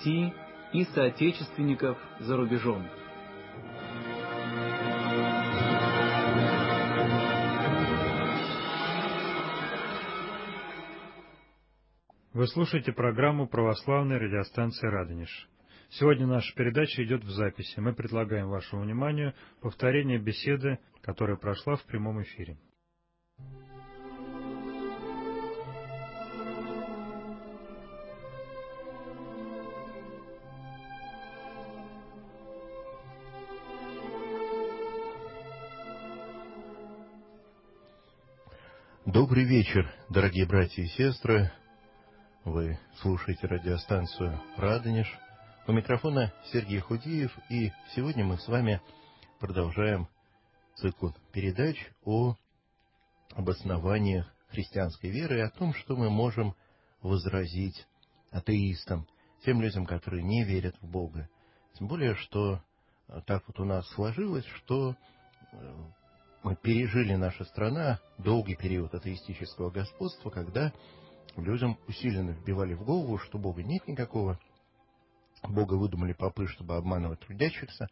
России и соотечественников за рубежом. Вы слушаете программу православной радиостанции «Радонеж». Сегодня наша передача идет в записи. Мы предлагаем вашему вниманию повторение беседы, которая прошла в прямом эфире. Добрый вечер, дорогие братья и сестры. Вы слушаете радиостанцию «Радонеж». У микрофона Сергей Худиев, и сегодня мы с вами продолжаем цикл передач об основаниях христианской веры и о том, что мы можем возразить атеистам, тем людям, которые не верят в Бога. Тем более, что так вот у нас сложилось, что мы пережили, наша страна, долгий период атеистического господства, когда людям усиленно вбивали в голову, что Бога нет никакого, Бога выдумали попы, чтобы обманывать трудящихся,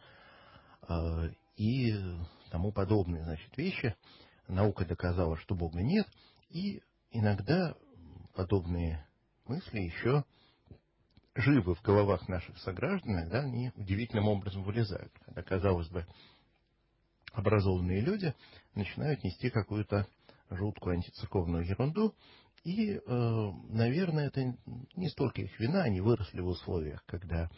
и тому подобные, вещи. Наука доказала, что Бога нет, и иногда подобные мысли еще живы в головах наших сограждан, иногда они удивительным образом вылезают, когда, казалось бы, образованные люди начинают нести какую-то жуткую антицерковную ерунду, и, наверное, это не столько их вина, они выросли в условиях, когда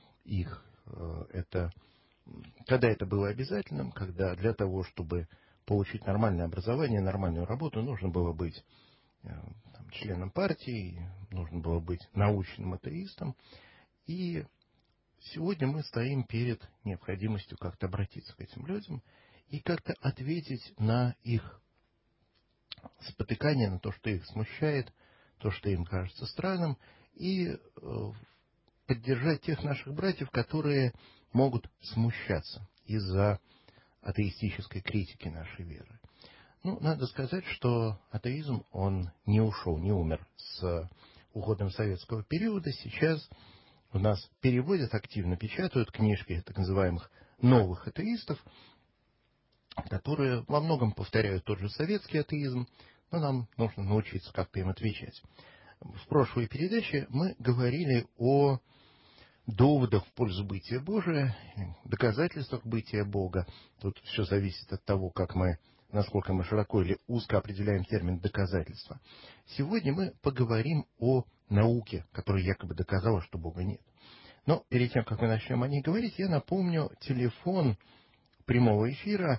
это было обязательным, когда для того, чтобы получить нормальное образование, нормальную работу, нужно было быть членом партии, нужно было быть научным атеистом. И сегодня мы стоим перед необходимостью как-то обратиться к этим людям и как-то ответить на их спотыкание, на то, что их смущает, то, что им кажется странным, и поддержать тех наших братьев, которые могут смущаться из-за атеистической критики нашей веры. Надо сказать, что атеизм, он не ушел, не умер с уходом советского периода. Сейчас у нас переводят, активно печатают книжки так называемых новых атеистов, которые во многом повторяют тот же советский атеизм, но нам нужно научиться как-то им отвечать. В прошлой передаче мы говорили о доводах в пользу бытия Божия, доказательствах бытия Бога. Тут все зависит от того, насколько мы широко или узко определяем термин «доказательство». Сегодня мы поговорим о науке, которая якобы доказала, что Бога нет. Но перед тем, как мы начнем о ней говорить, я напомню телефон прямого эфира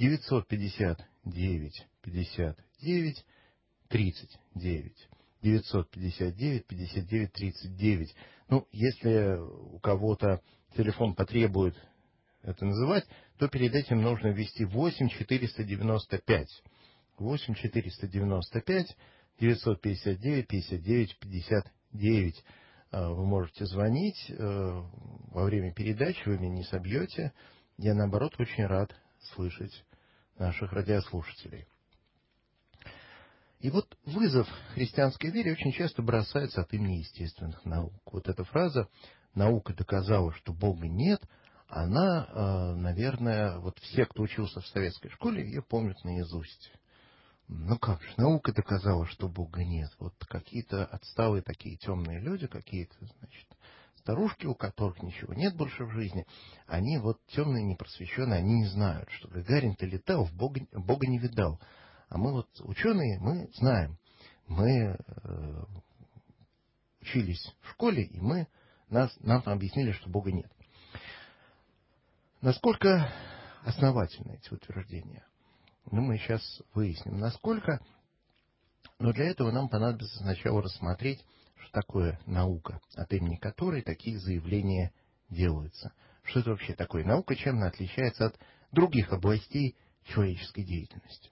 959 59 39. 959 59 39. Если у кого-то телефон потребует это называть, то перед этим нужно ввести 8 495. 8 495 959 59 59. Вы можете звонить во время передачи, вы меня не собьете. Я, наоборот, очень рад слышать наших радиослушателей. И вот вызов христианской вере очень часто бросается от имени естественных наук. Вот эта фраза «наука доказала, что Бога нет», она, наверное, все, кто учился в советской школе, ее помнят наизусть. Как же, наука доказала, что Бога нет. Вот какие-то отсталые такие темные люди, какие-то, старушки, у которых ничего нет больше в жизни, они темные, непросвещенные, они не знают, что Гагарин-то летал, Бога не видал. А мы ученые, мы знаем. Мы учились в школе, и нам объяснили, что Бога нет. Насколько основательны эти утверждения? Мы сейчас выясним, насколько. Но для этого нам понадобится сначала рассмотреть, что такое наука, от имени которой такие заявления делаются. Что это вообще такое наука, чем она отличается от других областей человеческой деятельности.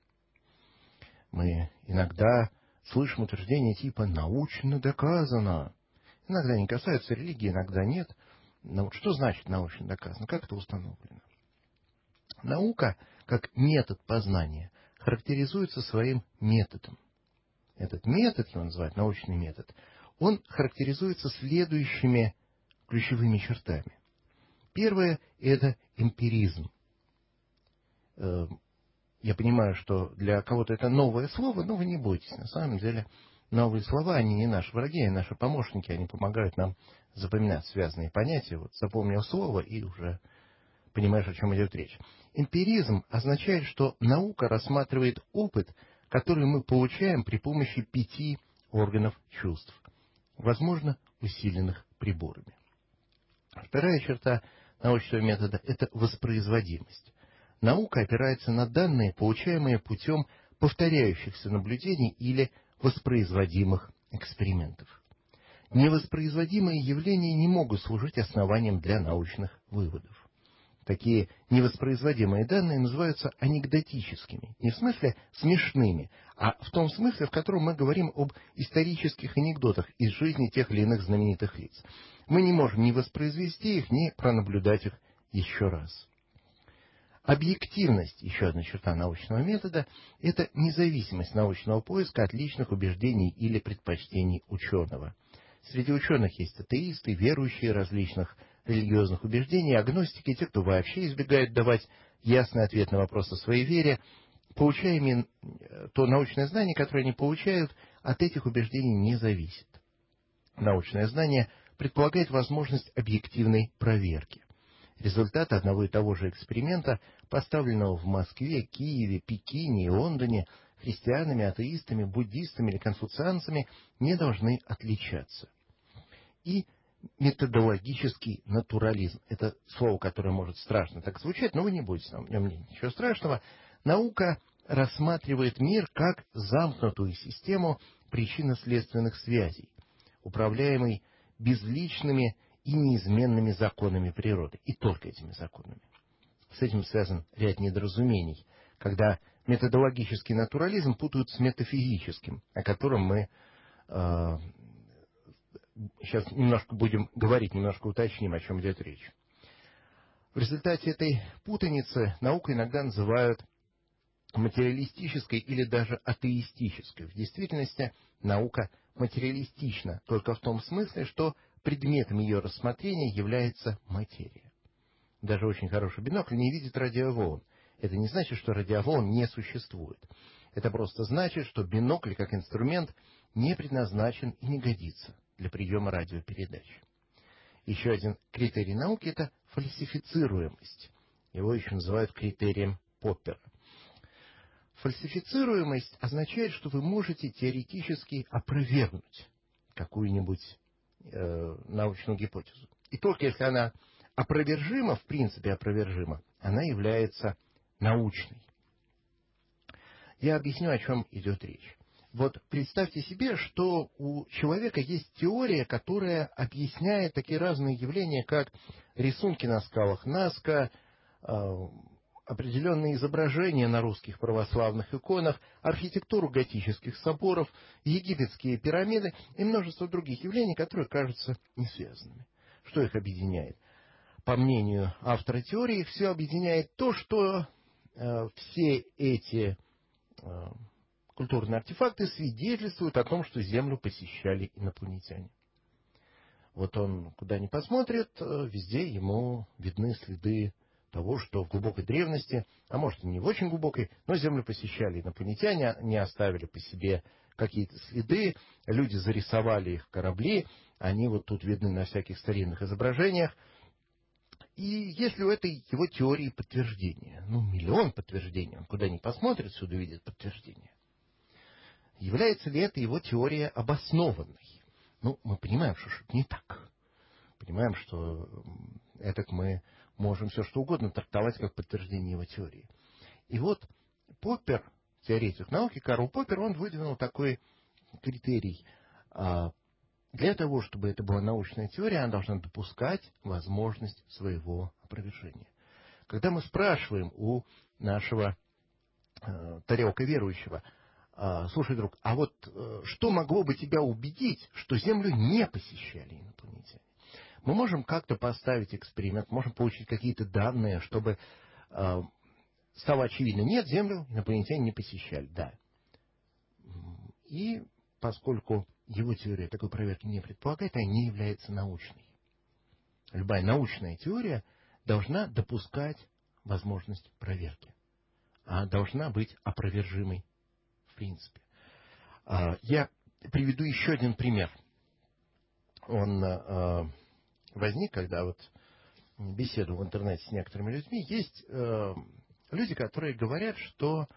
Мы иногда слышим утверждения типа «научно доказано». Иногда они касаются религии, иногда нет. Но что значит научно доказано? Как это установлено? Наука, как метод познания, характеризуется своим методом. Этот метод, его называют научный метод, он характеризуется следующими ключевыми чертами. Первое – это эмпиризм. Я понимаю, что для кого-то это новое слово, но вы не бойтесь. На самом деле новые слова, они не наши враги, они наши помощники, они помогают нам запоминать связанные понятия. Вот запомнил слово и уже понимаешь, о чем идет речь. Эмпиризм означает, что наука рассматривает опыт, который мы получаем при помощи 5 органов чувств, возможно, усиленных приборами. Вторая черта научного метода – это воспроизводимость. Наука опирается на данные, получаемые путем повторяющихся наблюдений или воспроизводимых экспериментов. Невоспроизводимые явления не могут служить основанием для научных выводов. Такие невоспроизводимые данные называются анекдотическими, не в смысле смешными, а в том смысле, в котором мы говорим об исторических анекдотах из жизни тех или иных знаменитых лиц. Мы не можем ни воспроизвести их, ни пронаблюдать их еще раз. Объективность, еще одна черта научного метода, это независимость научного поиска от личных убеждений или предпочтений ученого. Среди ученых есть атеисты, верующие различных религиозных убеждений, агностики, те, кто вообще избегает давать ясный ответ на вопрос о своей вере, получая то научное знание, которое они получают, от этих убеждений не зависит. Научное знание предполагает возможность объективной проверки. Результаты одного и того же эксперимента, поставленного в Москве, Киеве, Пекине и Лондоне, христианами, атеистами, буддистами или конфуцианцами, не должны отличаться. И методологический натурализм. Это слово, которое может страшно так звучать, но вы не бойтесь, в нем нет ничего страшного. Наука рассматривает мир как замкнутую систему причинно-следственных связей, управляемой безличными и неизменными законами природы, и только этими законами. С этим связан ряд недоразумений, когда методологический натурализм путают с метафизическим, о котором мы сейчас немножко будем говорить, немножко уточним, о чем идет речь. В результате этой путаницы науку иногда называют материалистической или даже атеистической. В действительности наука материалистична только в том смысле, что предметом ее рассмотрения является материя. Даже очень хороший бинокль не видит радиоволн. Это не значит, что радиоволн не существует. Это просто значит, что бинокль как инструмент не предназначен и не годится для приема радиопередач. Еще один критерий науки – это фальсифицируемость. Его еще называют критерием Поппера. Фальсифицируемость означает, что вы можете теоретически опровергнуть какую-нибудь научную гипотезу. И только если она опровержима, в принципе опровержима, она является научной. Я объясню, о чем идет речь. Вот представьте себе, что у человека есть теория, которая объясняет такие разные явления, как рисунки на скалах Назка, определенные изображения на русских православных иконах, архитектуру готических соборов, египетские пирамиды и множество других явлений, которые кажутся несвязанными. Что их объединяет? По мнению автора теории, их все объединяет то, что все эти культурные артефакты свидетельствуют о том, что Землю посещали инопланетяне. Вот он куда ни посмотрит, везде ему видны следы того, что в глубокой древности, а может и не в очень глубокой, но Землю посещали инопланетяне, они оставили по себе какие-то следы, люди зарисовали их корабли, они вот тут видны на всяких старинных изображениях. И если у этой его теории подтверждение, миллион подтверждений, он куда ни посмотрит, всюду видит подтверждение, является ли эта его теория обоснованной? Мы понимаем, что это не так. Понимаем, что это мы можем все что угодно трактовать как подтверждение его теории. И вот Поппер, теоретик науки, Карл Поппер, он выдвинул такой критерий. Для того, чтобы это была научная теория, она должна допускать возможность своего опровержения. Когда мы спрашиваем у нашего тарелка верующего: слушай, друг, а вот что могло бы тебя убедить, что Землю не посещали инопланетяне? Мы можем как-то поставить эксперимент, можем получить какие-то данные, чтобы стало очевидно: нет, Землю инопланетяне не посещали, да. И поскольку его теория такой проверки не предполагает, она не является научной. любая научная теория должна допускать возможность проверки. Она должна быть опровержимой в принципе. Я приведу еще один пример. Он возник, когда вот беседу в интернете с некоторыми людьми. Есть люди, которые говорят, что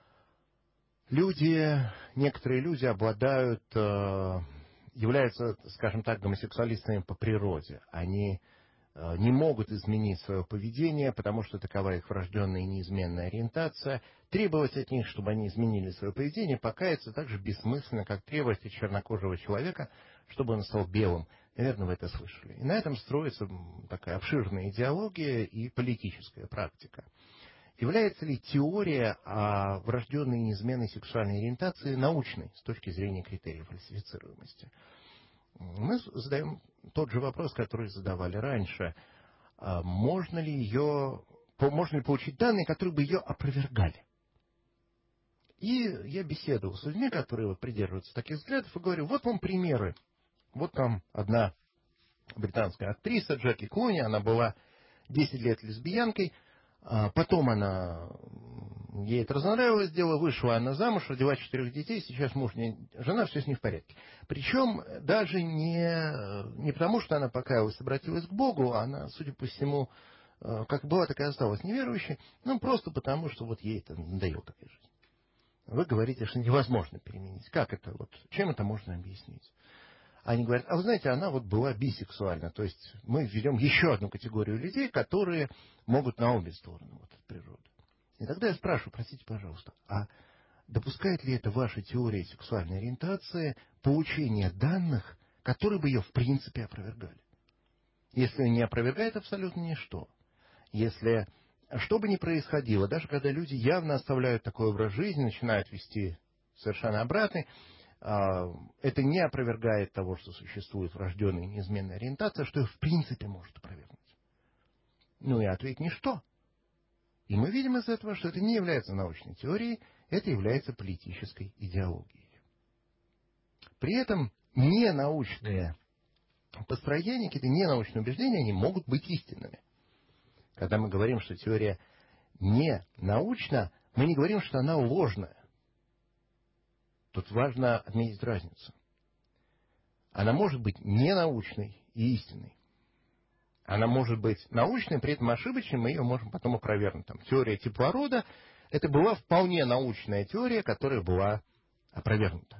некоторые люди обладают, являются, скажем так, гомосексуалистами по природе. Они не могут изменить свое поведение, потому что такова их врожденная и неизменная ориентация. Требовать от них, чтобы они изменили свое поведение, покаяться так же бессмысленно, как требовать от чернокожего человека, чтобы он стал белым. Наверное, вы это слышали. И на этом строится такая обширная идеология и политическая практика. Является ли теория о врожденной и неизменной сексуальной ориентации научной с точки зрения критериев фальсифицируемости? Мы задаем тот же вопрос, который задавали раньше. Можно ли получить данные, которые бы ее опровергали? И я беседовал с людьми, которые придерживаются таких взглядов, и говорю, вот вам примеры. Вот там одна британская актриса Джеки Клуни, она была 10 лет лесбиянкой, потом ей это разонравилось дело, вышла она замуж, родила 4 детей, сейчас жена, все с ней в порядке. Причем даже не потому, что она покаялась, обратилась к Богу, она, судя по всему, как была, так и осталась неверующей, просто потому, что вот ей это надоело такая жизнь. Вы говорите, что невозможно переменить. Как это? Чем это можно объяснить? Они говорят, вы знаете, она была бисексуальна. То есть мы введем еще одну категорию людей, которые могут на обе стороны от природы. И тогда я спрашиваю, простите, пожалуйста, а допускает ли это ваша теория сексуальной ориентации получение данных, которые бы ее в принципе опровергали? Если не опровергает абсолютно ничто, если что бы ни происходило, даже когда люди явно оставляют такой образ жизни, начинают вести совершенно обратный, это не опровергает того, что существует врожденная и неизменная ориентация, что ее в принципе может опровергнуть. И ответ ничто. И мы видим из этого, что это не является научной теорией, это является политической идеологией. При этом ненаучные построения, какие-то ненаучные убеждения, они могут быть истинными. Когда мы говорим, что теория не научна, мы не говорим, что она ложная. Тут важно отметить разницу. Она может быть ненаучной и истинной. Она может быть научной, при этом ошибочной, мы ее можем потом опровергнуть. Теория теплорода — это была вполне научная теория, которая была опровергнута.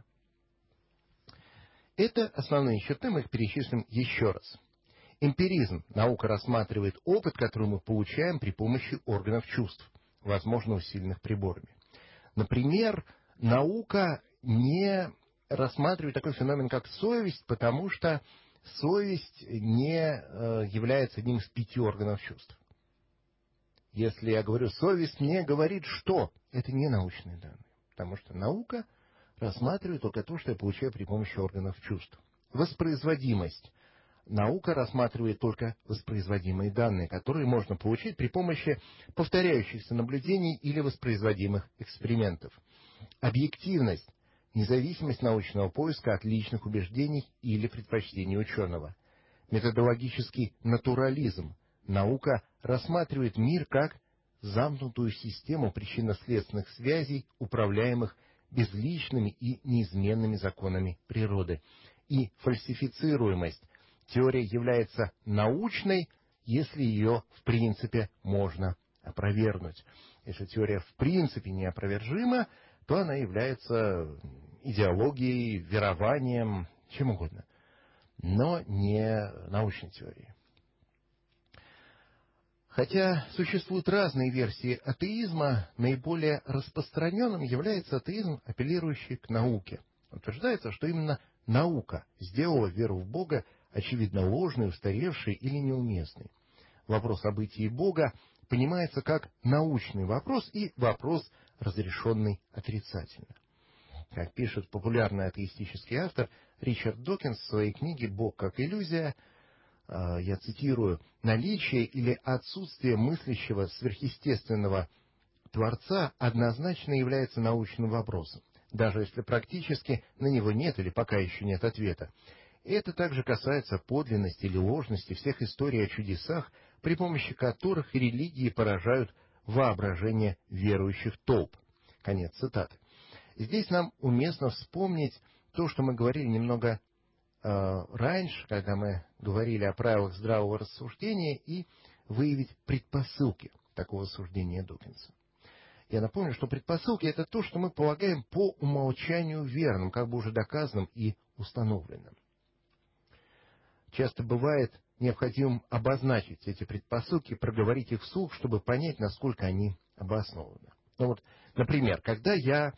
Это основные черты, мы их перечислим еще раз. Эмпиризм. Наука рассматривает опыт, который мы получаем при помощи органов чувств, возможно, усиленных приборами. Например, наука не рассматривает такой феномен, как совесть, потому что совесть не является одним из 5 органов чувств. Если я говорю, совесть мне говорит, что это не научные данные, потому что наука рассматривает только то, что я получаю при помощи органов чувств. Воспроизводимость. Наука рассматривает только воспроизводимые данные, которые можно получить при помощи повторяющихся наблюдений или воспроизводимых экспериментов. Объективность. Независимость научного поиска от личных убеждений или предпочтений ученого. Методологический натурализм. Наука рассматривает мир как замкнутую систему причинно-следственных связей, управляемых безличными и неизменными законами природы. И фальсифицируемость. Теория является научной, если ее в принципе можно опровергнуть. Если теория в принципе неопровержима, то она является идеологией, верованием, чем угодно, но не научной теорией. Хотя существуют разные версии атеизма, наиболее распространенным является атеизм, апеллирующий к науке. Утверждается, что именно наука сделала веру в Бога очевидно ложной, устаревшей или неуместной. Вопрос о бытии Бога понимается как научный вопрос и вопрос, разрешенный отрицательно. Как пишет популярный атеистический автор Ричард Докинс в своей книге «Бог как иллюзия», я цитирую, «наличие или отсутствие мыслящего сверхъестественного Творца однозначно является научным вопросом, даже если практически на него нет или пока еще нет ответа. И это также касается подлинности или ложности всех историй о чудесах, при помощи которых религии поражают воображение верующих толп. Конец цитаты. Здесь нам уместно вспомнить то, что мы говорили немного раньше, когда мы говорили о правилах здравого рассуждения, и выявить предпосылки такого суждения Докинса. Я напомню, что предпосылки — это то, что мы полагаем по умолчанию верным, как бы уже доказанным и установленным. Часто бывает необходимым обозначить эти предпосылки, проговорить их вслух, чтобы понять, насколько они обоснованы. Ну вот, например, когда я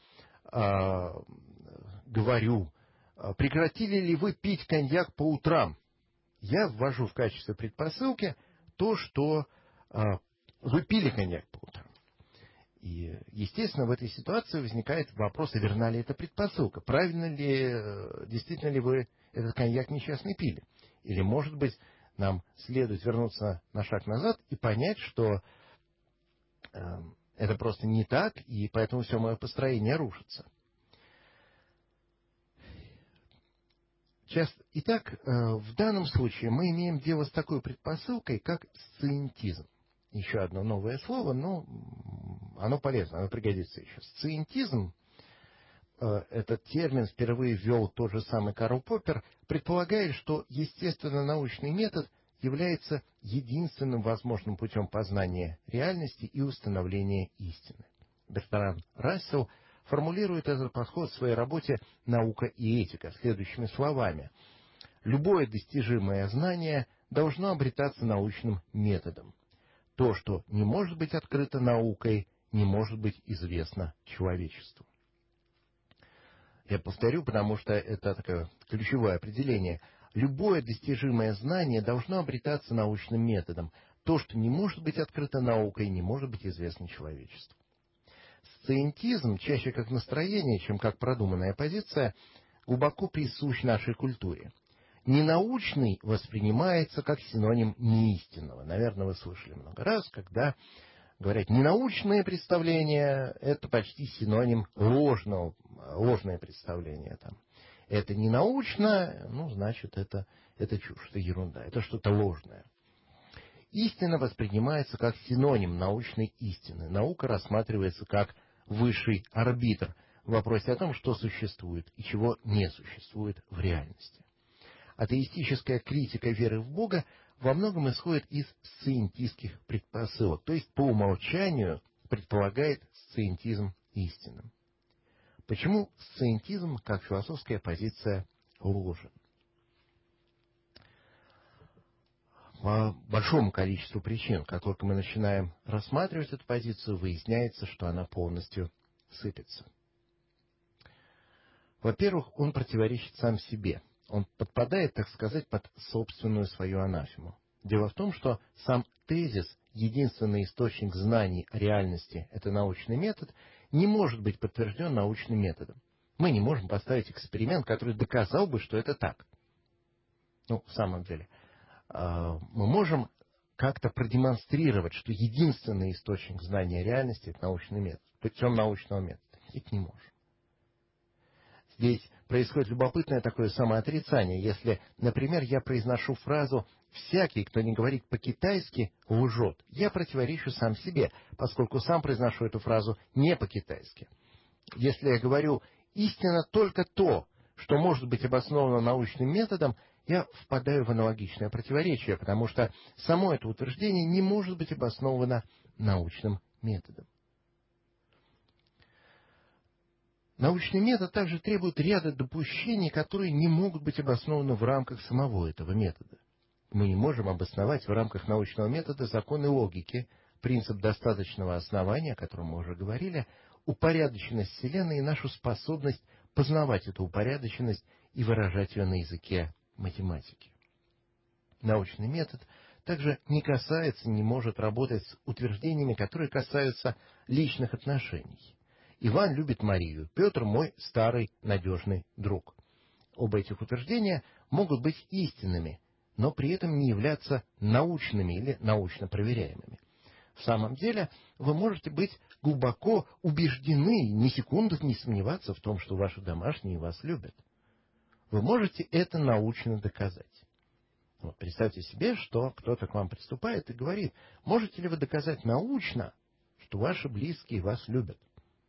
говорю: прекратили ли вы пить коньяк по утрам, я ввожу в качестве предпосылки то, что вы пили коньяк по утрам. И, естественно, в этой ситуации возникает вопрос, а верна ли эта предпосылка, правильно ли, действительно ли вы этот коньяк несчастный пили. Или, может быть, нам следует вернуться на шаг назад и понять, что это просто не так, и поэтому все мое построение рушится. Итак, в данном случае мы имеем дело с такой предпосылкой, как сциентизм. Еще одно новое слово, но оно полезно, оно пригодится еще. Сциентизм, этот термин впервые ввел тот же самый Карл Поппер, предполагает, что естественно-научный метод является единственным возможным путем познания реальности и установления истины. Бертран Рассел формулирует этот подход в своей работе «Наука и этика» следующими словами: «Любое достижимое знание должно обретаться научным методом. То, что не может быть открыто наукой, не может быть известно человечеству». Я повторю, потому что это такое ключевое определение. Любое достижимое знание должно обретаться научным методом. То, что не может быть открыто наукой, не может быть известно человечеству. Сциентизм, чаще как настроение, чем как продуманная позиция, глубоко присущ нашей культуре. Ненаучный воспринимается как синоним неистинного. Наверное, вы слышали много раз, когда говорят ненаучные представления, это почти синоним ложное представление. Это не научно, значит, это чушь, это ерунда, это что-то ложное. Истина воспринимается как синоним научной истины. Наука рассматривается как высший арбитр в вопросе о том, что существует и чего не существует в реальности. Атеистическая критика веры в Бога во многом исходит из сциентистских предпосылок, то есть по умолчанию предполагает сциентизм истинным. Почему сциентизм, как философская позиция, ложен? По большому количеству причин, как только мы начинаем рассматривать эту позицию, выясняется, что она полностью сыпется. Во-первых, он противоречит сам себе. Он подпадает, так сказать, под собственную свою анафему. Дело в том, что сам тезис «единственный источник знаний о реальности – это научный метод» не может быть подтвержден научным методом. Мы не можем поставить эксперимент, который доказал бы, что это так. В самом деле, мы можем как-то продемонстрировать, что единственный источник знания реальности – это научный метод, путем научного метода. Это не можем. Здесь происходит любопытное такое самоотрицание. Если, например, я произношу фразу «всякий, кто не говорит по-китайски, лжет», я противоречу сам себе, поскольку сам произношу эту фразу не по-китайски. Если я говорю «истина только то, что может быть обосновано научным методом», я впадаю в аналогичное противоречие, потому что само это утверждение не может быть обосновано научным методом. Научный метод также требует ряда допущений, которые не могут быть обоснованы в рамках самого этого метода. Мы не можем обосновать в рамках научного метода законы логики, принцип достаточного основания, о котором мы уже говорили, упорядоченность Вселенной и нашу способность познавать эту упорядоченность и выражать ее на языке математики. Научный метод также не может работать с утверждениями, которые касаются личных отношений. Иван любит Марию, Петр мой старый надежный друг. Оба этих утверждения могут быть истинными, но при этом не являться научными или научно проверяемыми. В самом деле, вы можете быть глубоко убеждены, ни секунды не сомневаться в том, что ваши домашние вас любят. вы можете это научно доказать. Вот, представьте себе, что кто-то к вам приступает и говорит: можете ли вы доказать научно, что ваши близкие вас любят?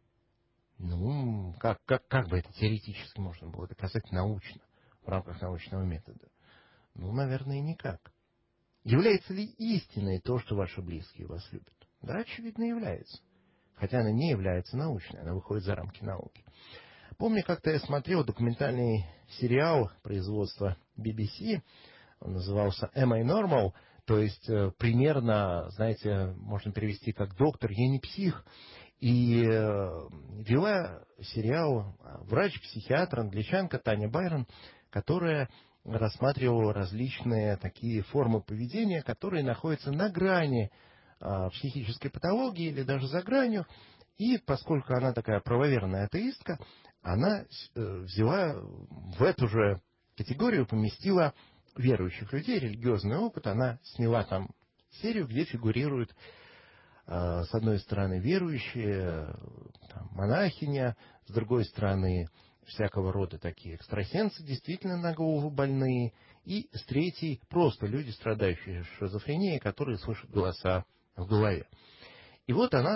Ну, как бы это теоретически можно было доказать научно, в рамках научного метода? Ну, наверное, никак. Является ли истиной то, что ваши близкие вас любят? Да, очевидно, является. Хотя она не является научной, она выходит за рамки науки. Помню, как-то я смотрел документальный сериал производства BBC, он назывался «Am I Normal?», то есть примерно, знаете, можно перевести как «Доктор, я не псих». И вела сериал врач-психиатр, англичанка Таня Байрон, которая рассматривала различные такие формы поведения, которые находятся на грани психической патологии или даже за гранью. И поскольку она такая правоверная атеистка, она взяла в эту же категорию, поместила верующих людей, религиозный опыт. Она сняла там серию, где фигурируют с одной стороны верующие, там, монахиня, с другой стороны всякого рода такие экстрасенсы, действительно на голову больные, и с третьей просто люди, страдающие шизофренией, которые слышат голоса в голове. И вот она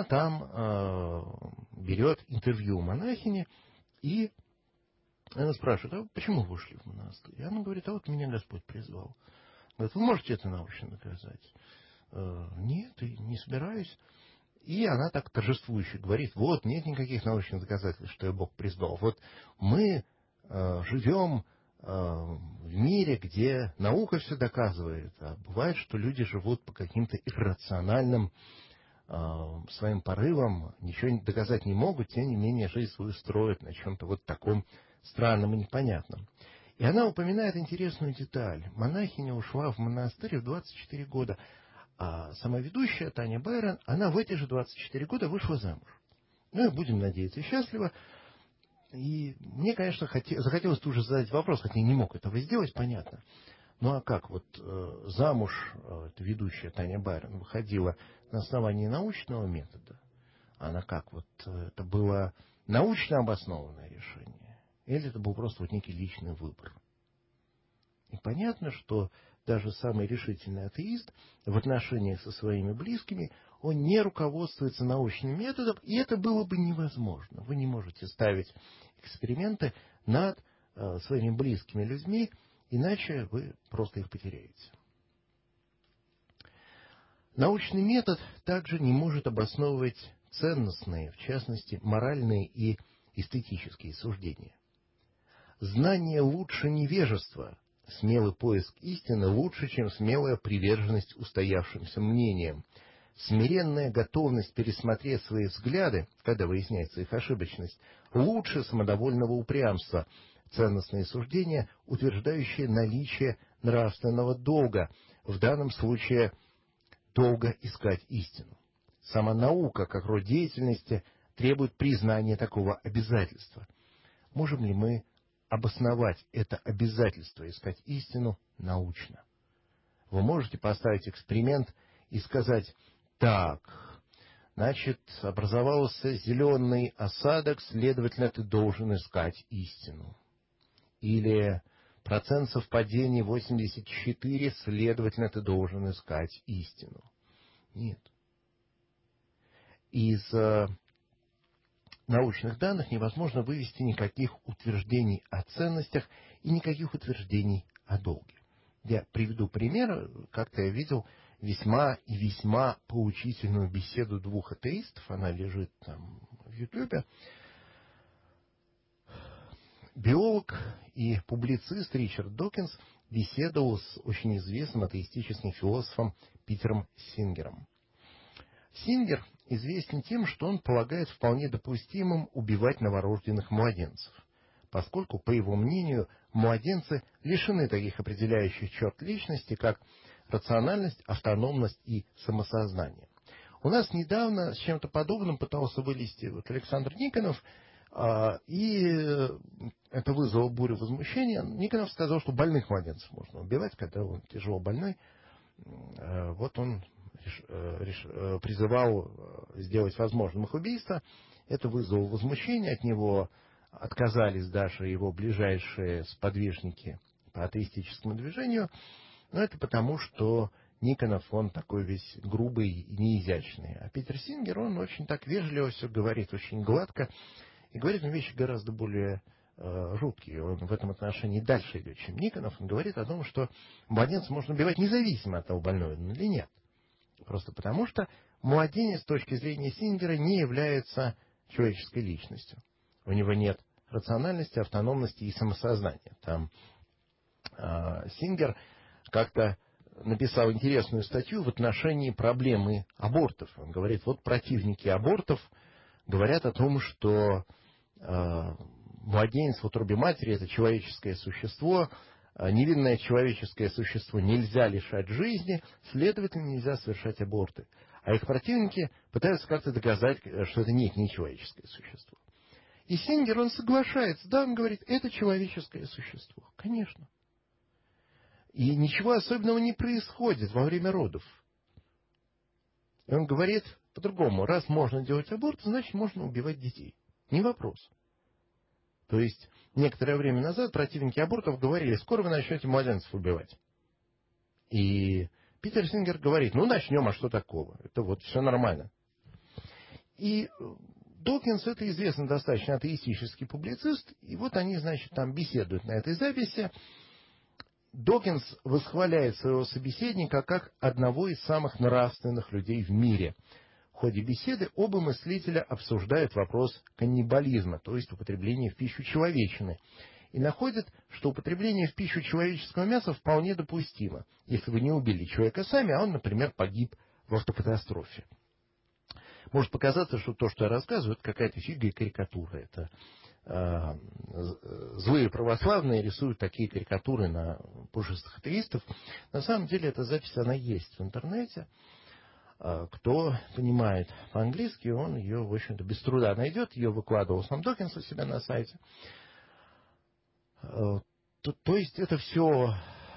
там берет интервью у монахини, и она спрашивает: а почему вы ушли в монастырь? И она говорит: а вот меня Господь призвал. Говорит: вы можете это научно доказать? Нет, и не собираюсь. И она так торжествующе говорит: вот, нет никаких научных доказательств, что я Бог призвал. Вот мы живем в мире, где наука все доказывает, а бывает, что люди живут по каким-то иррациональным своим порывам, ничего доказать не могут, тем не менее жизнь свою строят на чем-то вот таком странном и непонятном. И она упоминает интересную деталь. Монахиня ушла в монастырь в 24 года, а сама ведущая Таня Байрон, она в эти же 24 года вышла замуж. Ну и будем надеяться, счастлива. И мне, конечно, захотелось тут же задать вопрос, хотя я не мог этого сделать, понятно. Ну а как вот замуж ведущая Таня Байрон выходила на основании научного метода? Она как вот, это было научно обоснованное решение? Или это был просто вот некий личный выбор? И понятно, что даже самый решительный атеист в отношениях со своими близкими, он не руководствуется научным методом, и это было бы невозможно. Вы не можете ставить эксперименты над своими близкими людьми, иначе вы просто их потеряете. Научный метод также не может обосновывать ценностные, в частности, моральные и эстетические суждения. Знание лучше невежества. Смелый поиск истины лучше, чем смелая приверженность устоявшимся мнениям. Смиренная готовность пересмотреть свои взгляды, когда выясняется их ошибочность, лучше самодовольного упрямства. Ценностные суждения, утверждающие наличие нравственного долга, в данном случае долго искать истину. Сама наука, как род деятельности, требует признания такого обязательства. Можем ли мы обосновать это обязательство искать истину научно? Вы можете поставить эксперимент и сказать: так, значит, образовался зеленый осадок, следовательно, ты должен искать истину. Или процент совпадений 84, следовательно, ты должен искать истину. Нет. Из научных данных невозможно вывести никаких утверждений о ценностях и никаких утверждений о долге. Я приведу пример. Как-то я видел весьма и весьма поучительную беседу двух атеистов. Она лежит там в Ютубе. Биолог и публицист Ричард Докинс беседовал с очень известным атеистическим философом Питером Сингером. Сингер известен тем, что он полагает вполне допустимым убивать новорожденных младенцев, поскольку, по его мнению, младенцы лишены таких определяющих черт личности, как рациональность, автономность и самосознание. У нас недавно с чем-то подобным пытался вылезти Александр Никонов, и это вызвало бурю возмущения. Никонов сказал, что больных младенцев можно убивать, когда он тяжело больной. Вот он призывал сделать возможным их убийство. Это вызвало возмущение, от него отказались даже его ближайшие сподвижники по атеистическому движению, но это потому, что Никонов, он такой весь грубый и неизящный. А Питер Сингер, он очень так вежливо все говорит, очень гладко, и говорит он вещи гораздо более жуткие. Он в этом отношении дальше идет, чем Никонов. Он говорит о том, что младенца можно убивать независимо от того, больной он или нет. Просто потому, что младенец с точки зрения Сингера не является человеческой личностью. У него нет рациональности, автономности и самосознания. Там Сингер как-то написал интересную статью в отношении проблемы абортов. Он говорит, вот противники абортов говорят о том, что младенец в утробе матери — это человеческое существо, невинное человеческое существо нельзя лишать жизни, следовательно, нельзя совершать аборты. А их противники пытаются как-то доказать, что это не человеческое существо. И Сингер, он соглашается, да, он говорит, это человеческое существо, конечно. И ничего особенного не происходит во время родов. И он говорит по-другому, раз можно делать аборт, значит можно убивать детей. Не вопрос. То есть, некоторое время назад противники абортов говорили, скоро вы начнете младенцев убивать. И Питер Сингер говорит, ну начнем, а что такого? Это вот все нормально. И Докинс — это известный достаточно атеистический публицист, и вот они, значит, там беседуют на этой записи. Докинс восхваляет своего собеседника как одного из самых нравственных людей в мире. В ходе беседы оба мыслителя обсуждают вопрос каннибализма, то есть употребления в пищу человечины, и находят, что употребление в пищу человеческого мяса вполне допустимо, если вы не убили человека сами, а он, например, погиб в автокатастрофе. Может показаться, что то, что я рассказываю, это какая-то фига и карикатура. Это злые православные рисуют такие карикатуры на пушистых атеистов. На самом деле эта запись, она есть в интернете. Кто понимает по-английски, он ее, в общем-то, без труда найдет. Ее выкладывал сам Докинс у себя на сайте. То есть это все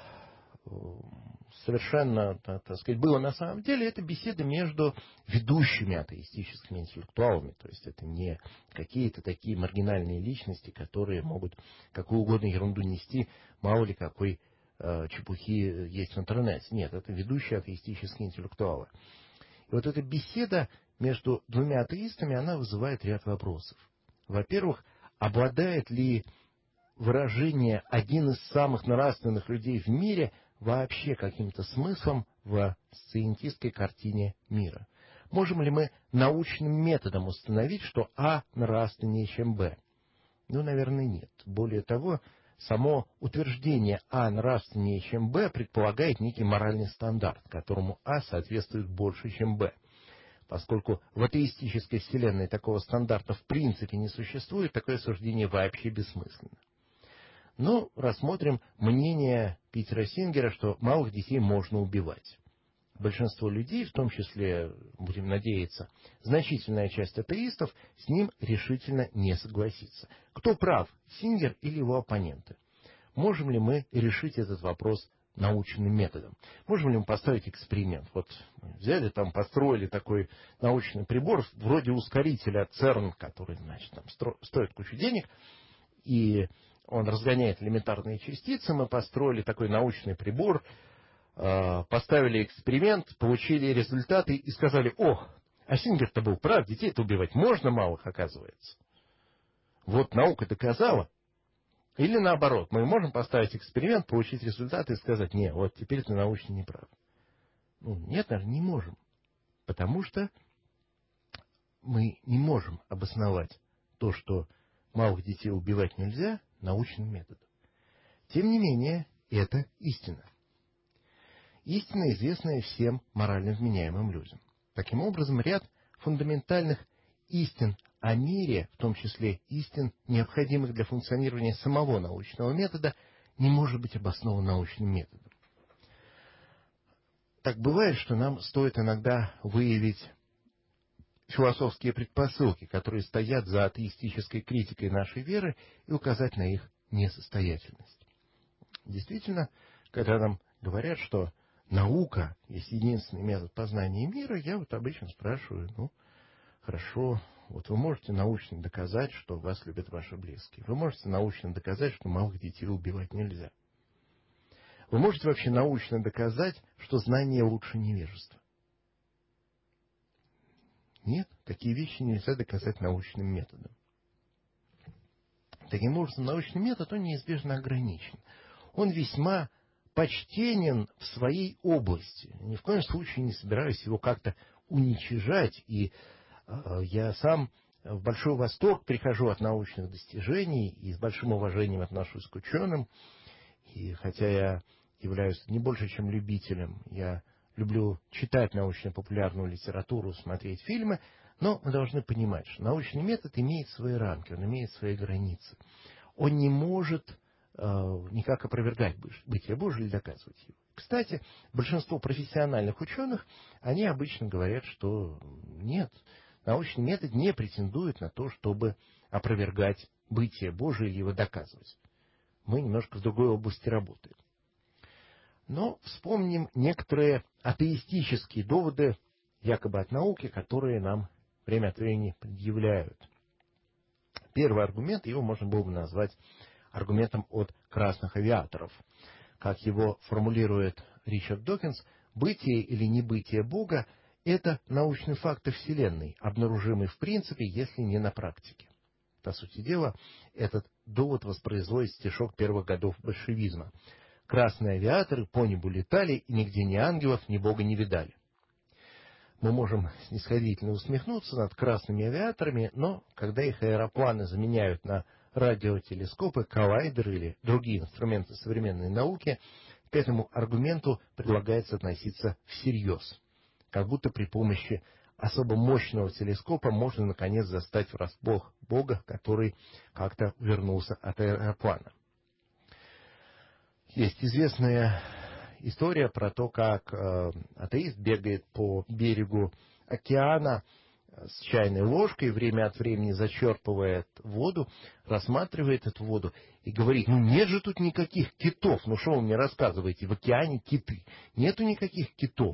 совершенно, так сказать, было на самом деле. Это беседы между ведущими атеистическими интеллектуалами. То есть это не какие-то такие маргинальные личности, которые могут какую угодно ерунду нести, мало ли какой чепухи есть в интернете. Нет, это ведущие атеистические интеллектуалы. И вот эта беседа между двумя атеистами, она вызывает ряд вопросов. Во-первых, обладает ли выражение «один из самых нравственных людей в мире» вообще каким-то смыслом в сциентистской картине мира? Можем ли мы научным методом установить, что А нравственнее, чем Б? Ну, наверное, нет. Более того, само утверждение А нравственнее, чем Б, предполагает некий моральный стандарт, которому А соответствует больше, чем Б. Поскольку в атеистической вселенной такого стандарта в принципе не существует, такое суждение вообще бессмысленно. Но рассмотрим мнение Питера Сингера, что малых детей можно убивать. Большинство людей, в том числе, будем надеяться, значительная часть атеистов, с ним решительно не согласится. Кто прав, Сингер или его оппоненты? Можем ли мы решить этот вопрос научным методом? Можем ли мы поставить эксперимент? Вот взяли, там, построили такой научный прибор, вроде ускорителя ЦЕРН, который, значит, там, стоит кучу денег, и он разгоняет элементарные частицы. Мы построили такой научный прибор, поставили эксперимент, получили результаты и сказали: о, а Сингер-то был прав, детей-то убивать можно малых, оказывается. Вот наука доказала. Или наоборот, мы можем поставить эксперимент, получить результаты и сказать: не, вот теперь ты научно не прав. Ну, нет, наверное, не можем. Потому что мы не можем обосновать то, что малых детей убивать нельзя, научным методом. Тем не менее, это истина. Истина, известная всем морально вменяемым людям. Таким образом, ряд фундаментальных истин о мире, в том числе истин, необходимых для функционирования самого научного метода, не может быть обоснован научным методом. Так бывает, что нам стоит иногда выявить философские предпосылки, которые стоят за атеистической критикой нашей веры, и указать на их несостоятельность. Действительно, когда нам говорят, что наука есть единственный метод познания мира, я вот обычно спрашиваю: ну, хорошо, Вот вы можете научно доказать, что вас любят ваши близкие. Вы можете научно доказать, что малых детей убивать нельзя. Вы можете вообще научно доказать, что знание лучше невежества. Нет, такие вещи нельзя доказать научным методом. Таким образом, научный метод, он неизбежно ограничен. Он весьма почтенен в своей области. Ни в коем случае не собираюсь его как-то уничижать. И я сам в большой восторг прихожу от научных достижений и с большим уважением отношусь к ученым. И хотя я являюсь не больше, чем любителем, я люблю читать научно-популярную литературу, смотреть фильмы, но мы должны понимать, что научный метод имеет свои рамки, он имеет свои границы. Он не может никак опровергать бытие Божие или доказывать его. Кстати, большинство профессиональных ученых, они обычно говорят, что нет, научный метод не претендует на то, чтобы опровергать бытие Божие или его доказывать. Мы немножко в другой области работаем. Но вспомним некоторые атеистические доводы, якобы от науки, которые нам время от времени предъявляют. Первый аргумент, его можно было бы назвать аргументом от красных авиаторов. Как его формулирует Ричард Докинс, бытие или небытие Бога – это научный факт Вселенной, обнаружимый в принципе, если не на практике. По сути дела, этот довод воспроизводит стишок первых годов большевизма. Красные авиаторы по небу летали, и нигде ни ангелов, ни Бога не видали. Мы можем снисходительно усмехнуться над красными авиаторами, но когда их аэропланы заменяют на радиотелескопы, коллайдеры или другие инструменты современной науки, к этому аргументу предлагается относиться всерьез. Как будто при помощи особо мощного телескопа можно наконец застать врасплох Бога, который как-то вернулся от аэроплана. Есть известная история про то, как атеист бегает по берегу океана с чайной ложкой, время от времени зачерпывает воду, рассматривает эту воду и говорит: ну нет же тут никаких китов, ну что вы мне рассказываете, в океане киты, нету никаких китов.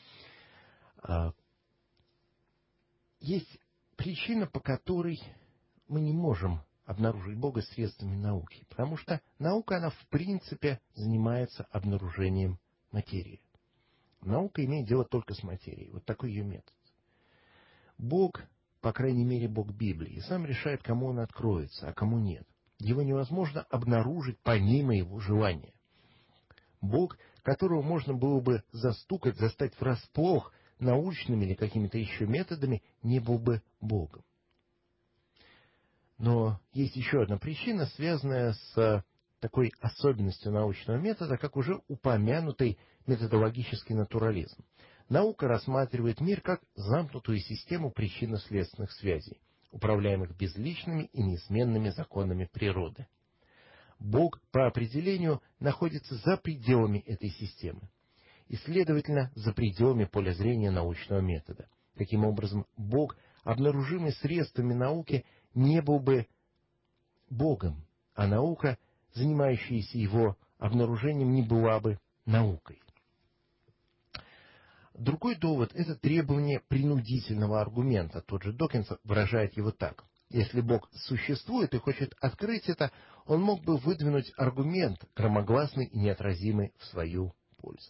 Есть причина, по которой мы не можем обнаружить Бога средствами науки, потому что наука, она в принципе занимается обнаружением материи. Наука имеет дело только с материей, вот такой ее метод. Бог, по крайней мере Бог Библии, сам решает, кому он откроется, а кому нет. Его невозможно обнаружить помимо его желания. Бог, которого можно было бы застукать, застать врасплох научными или какими-то еще методами, не был бы Богом. Но есть еще одна причина, связанная с такой особенностью научного метода, как уже упомянутый методологический натурализм. Наука рассматривает мир как замкнутую систему причинно-следственных связей, управляемых безличными и неизменными законами природы. Бог по определению находится за пределами этой системы и, следовательно, за пределами поля зрения научного метода. Таким образом, Бог, обнаружимый средствами науки, не был бы Богом, а наука, занимающаяся его обнаружением, не была бы наукой. Другой довод – это требование принудительного аргумента. Тот же Докинс выражает его так. Если Бог существует и хочет открыть это, он мог бы выдвинуть аргумент, громогласный и неотразимый в свою пользу.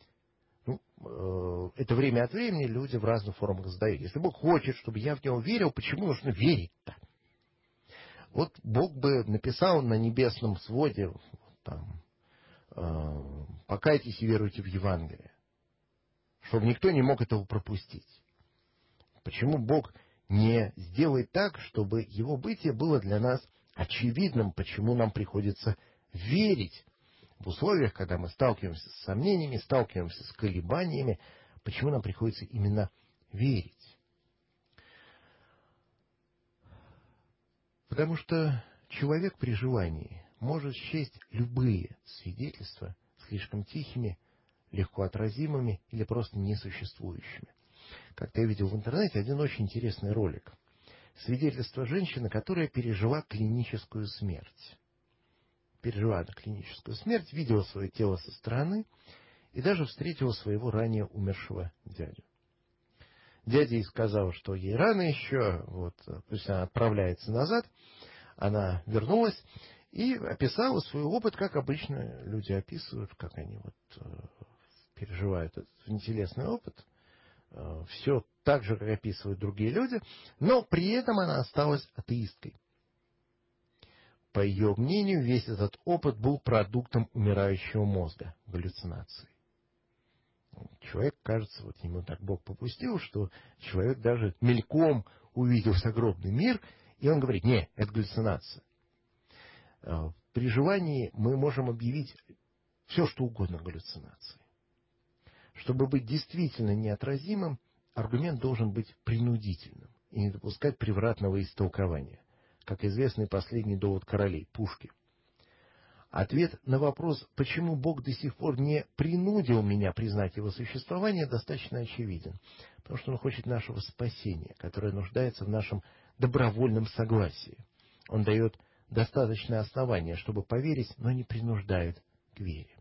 Это время от времени люди в разных формах задают. Если Бог хочет, чтобы я в него верил, почему нужно верить-то? Вот Бог бы написал на небесном своде, покайтесь и веруйте в Евангелие, чтобы никто не мог этого пропустить. Почему Бог не сделает так, чтобы его бытие было для нас очевидным, почему нам приходится верить в условиях, когда мы сталкиваемся с сомнениями, сталкиваемся с колебаниями, почему нам приходится именно верить? Потому что человек при желании может счесть любые свидетельства слишком тихими, легко отразимыми или просто несуществующими. Как-то я видел в интернете один очень интересный ролик. Свидетельство женщины, которая пережила клиническую смерть. Пережила она клиническую смерть, видела свое тело со стороны и даже встретила своего ранее умершего дядю. дядя ей сказал, что ей рано еще, вот, пусть она отправляется назад. Она вернулась и описала свой опыт, как обычно люди описывают, как они вот переживают этот внетелесный опыт. Все так же, как описывают другие люди, но при этом она осталась атеисткой. По ее мнению, весь этот опыт был продуктом умирающего мозга, галлюцинации. Человек, кажется, вот ему так Бог попустил, что человек даже мельком увидел загробный мир, и он говорит: не, это галлюцинация. При желании мы можем объявить все, что угодно галлюцинацией. Чтобы быть действительно неотразимым, аргумент должен быть принудительным и не допускать превратного истолкования, как известный последний довод королей Пушки. Ответ на вопрос, почему Бог до сих пор не принудил меня признать его существование, достаточно очевиден. Потому что он хочет нашего спасения, которое нуждается в нашем добровольном согласии. Он дает достаточное основание, чтобы поверить, но не принуждает к вере.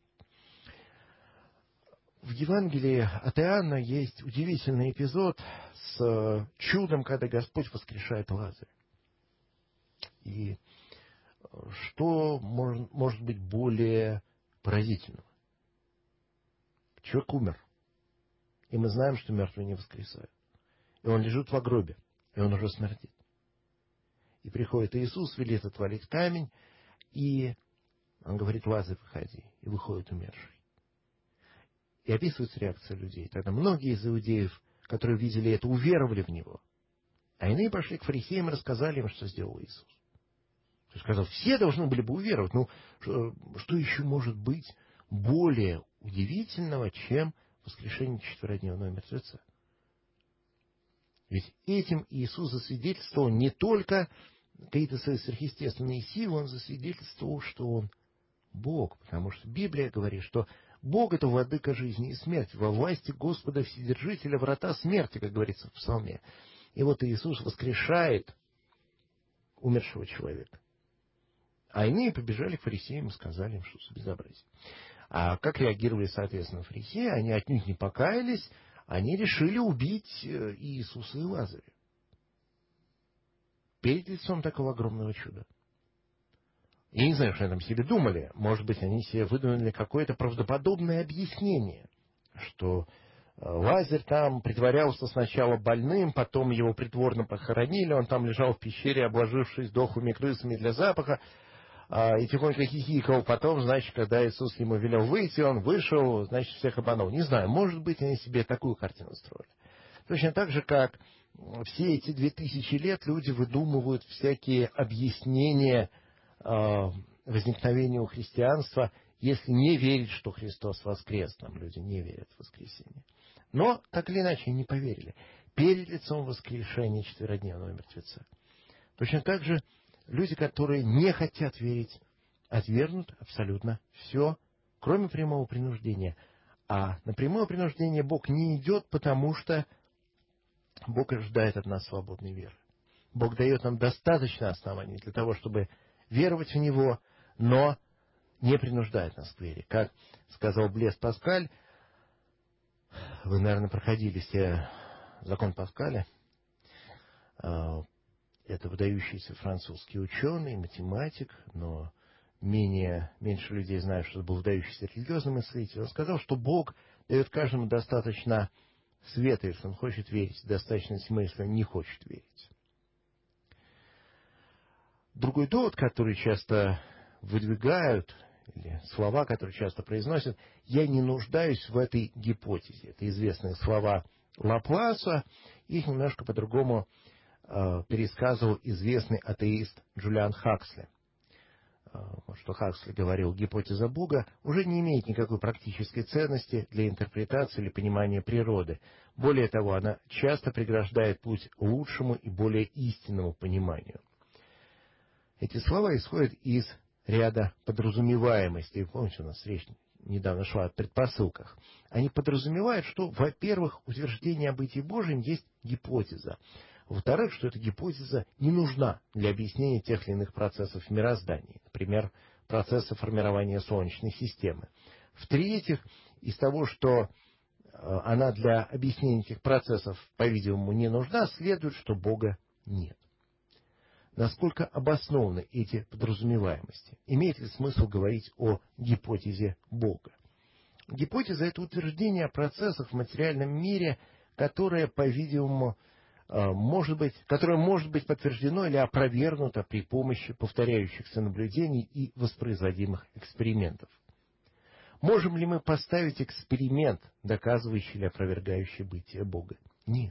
В Евангелии от Иоанна есть удивительный эпизод с чудом, когда Господь воскрешает Лазаря. И что может быть более поразительного? Человек умер. И мы знаем, что мертвые не воскресают. И он лежит в гробе, и он уже смердит. И приходит Иисус, велит отвалить камень, и он говорит: Лазарь, выходи. И выходит умерший. И описывается реакция людей. Тогда многие из иудеев, которые видели это, уверовали в него. А иные пошли к фарисеям и рассказали им, что сделал Иисус. То есть, сказал, все должны были бы уверовать. Ну, что еще может быть более удивительного, чем воскрешение четверодневного мертвеца? Ведь этим Иисус засвидетельствовал не только какие-то свои сверхъестественные силы, он засвидетельствовал, что он Бог. Потому что Библия говорит, что Бог — это владыка жизни и смерти, во власти Господа Вседержителя врата смерти, как говорится в Псалме. И вот Иисус воскрешает умершего человека. А иные побежали к фарисеям и сказали им, что это безобразие. А как реагировали, соответственно, фарисеи? Они отнюдь не покаялись, они решили убить Иисуса и Лазаря перед лицом такого огромного чуда. Я не знаю, что они там себе думали. Может быть, они себе выдумали какое-то правдоподобное объяснение, что Лазарь там притворялся сначала больным, потом его притворно похоронили, он там лежал в пещере, обложившись дохлыми крысами для запаха, и тихонько хихикал. Потом, значит, когда Иисус ему велел выйти, он вышел, значит, всех обманул. Не знаю, может быть, они себе такую картину строили. Точно так же, как все эти 2000 лет люди выдумывают всякие объяснения возникновению христианства, если не верить, что Христос воскрес. Там люди не верят в воскресение. Но, так или иначе, не поверили. Перед лицом воскрешения четверодневного мертвеца. Точно так же люди, которые не хотят верить, отвергнут абсолютно все, кроме прямого принуждения. А на прямое принуждение Бог не идет, потому что Бог ожидает от нас свободной веры. Бог дает нам достаточно оснований для того, чтобы веровать в Него, но не принуждает нас к вере. Как сказал Блес Паскаль, вы, наверное, проходили все закон Паскаля. Это выдающийся французский ученый, математик, но меньше людей знают, что это был выдающийся религиозный мыслитель. Он сказал, что Бог дает каждому достаточно света, если он хочет верить, достаточно тьмы, если он не хочет верить. Другой довод, который часто выдвигают, или слова, которые часто произносят: я не нуждаюсь в этой гипотезе. Это известные слова Лапласа. Их немножко по-другому пересказывал известный атеист Джулиан Хаксли. Что Хаксли говорил: гипотеза Бога уже не имеет никакой практической ценности для интерпретации или понимания природы. Более того, она часто преграждает путь к лучшему и более истинному пониманию. Эти слова исходят из ряда подразумеваемостей. Помните, у нас речь недавно шла о предпосылках. Они подразумевают, что, во-первых, утверждение о бытии Божьем есть гипотеза. Во-вторых, что эта гипотеза не нужна для объяснения тех или иных процессов в мироздании, например, процесса формирования Солнечной системы. В-третьих, из того, что она для объяснения этих процессов, по-видимому, не нужна, следует, что Бога нет. Насколько обоснованы эти подразумеваемости? Имеет ли смысл говорить о гипотезе Бога? Гипотеза – это утверждение о процессах в материальном мире, которое, по-видимому, может быть подтверждено или опровергнуто при помощи повторяющихся наблюдений и воспроизводимых экспериментов. Можем ли мы поставить эксперимент, доказывающий или опровергающий бытие Бога? Нет.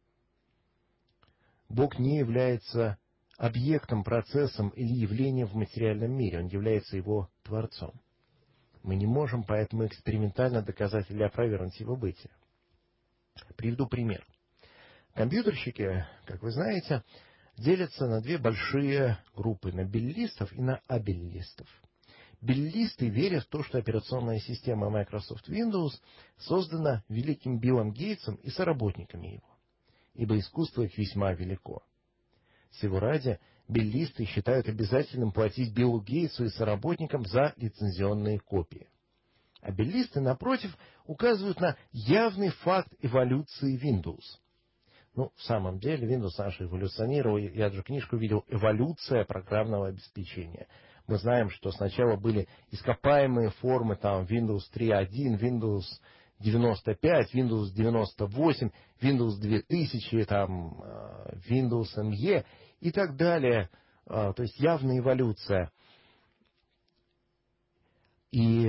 Бог не является объектом, процессом или явлением в материальном мире. Он является его Творцом. Мы не можем поэтому экспериментально доказать или опровергнуть его бытие. Приведу пример. Компьютерщики, как вы знаете, делятся на две большие группы, на беллистов и на абеллистов. Беллисты верят в то, что операционная система Microsoft Windows создана великим Биллом Гейтсом и соработниками его, ибо искусство их весьма велико. Сего ради, беллисты считают обязательным платить Биллу Гейтсу и соработникам за лицензионные копии. А беллисты, напротив, указывают на явный факт эволюции Windows. В самом деле, Windows наш эволюционировал. Я даже книжку видел «Эволюция программного обеспечения». Мы знаем, что сначала были ископаемые формы, Windows 3.1, Windows 95, Windows 98, Windows 2000, Windows ME и так далее. То есть явная эволюция. И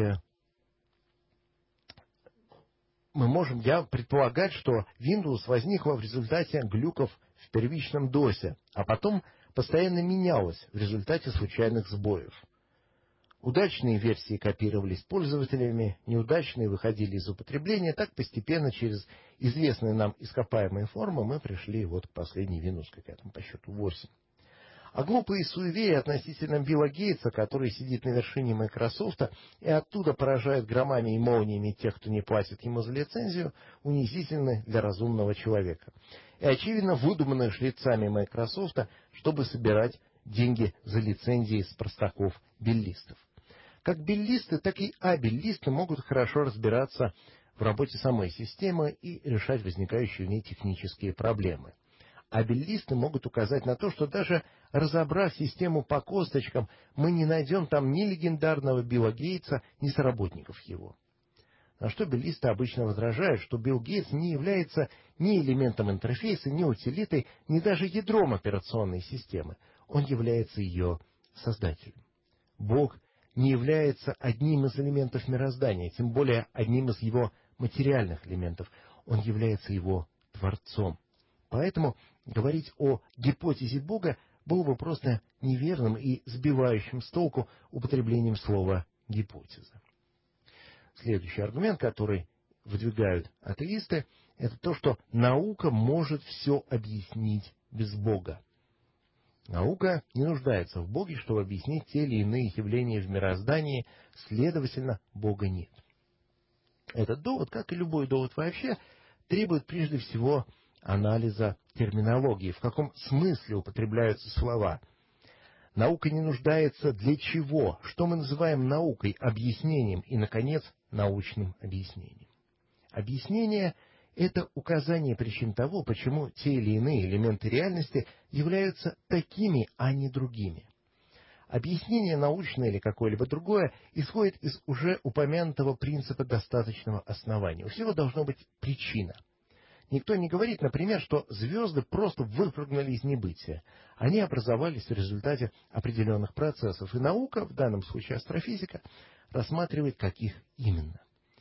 мы можем предполагать, что Windows возникла в результате глюков в первичном DOS, а потом постоянно менялась в результате случайных сбоев. Удачные версии копировались пользователями, неудачные выходили из употребления. Так постепенно через известные нам ископаемые формы мы пришли к последней Windows, какая там по счету 8. А глупые суеверия относительно Билла Гейтса, который сидит на вершине Microsoft и оттуда поражает громами и молниями тех, кто не платит ему за лицензию, унизительны для разумного человека. И, очевидно, выдуманы шрифтами Microsoft, чтобы собирать деньги за лицензии с простаков-беллистов. Как беллисты, так и абеллисты могут хорошо разбираться в работе самой системы и решать возникающие в ней технические проблемы. Абеллисты могут указать на то, что даже разобрав систему по косточкам, мы не найдем там ни легендарного Билла Гейтса, ни соработников его. На что беллисты обычно возражают, что Билл Гейтс не является ни элементом интерфейса, ни утилитой, ни даже ядром операционной системы. Он является ее создателем. Бог не является одним из элементов мироздания, тем более одним из его материальных элементов. Он является его Творцом. Поэтому говорить о гипотезе Бога было бы просто неверным и сбивающим с толку употреблением слова «гипотеза». Следующий аргумент, который выдвигают атеисты, это то, что наука может все объяснить без Бога. Наука не нуждается в Боге, чтобы объяснить те или иные явления в мироздании, следовательно, Бога нет. Этот довод, как и любой довод вообще, требует прежде всего анализа терминологии, в каком смысле употребляются слова. Наука не нуждается для чего? Что мы называем наукой, объяснением и, наконец, научным объяснением? Объяснение – это указание причин того, почему те или иные элементы реальности являются такими, а не другими. Объяснение научное или какое-либо другое исходит из уже упомянутого принципа достаточного основания. У всего должна быть причина. Никто не говорит, например, что звезды просто выпрыгнули из небытия. Они образовались в результате определенных процессов, и наука, в данном случае астрофизика, рассматривает, каких именно.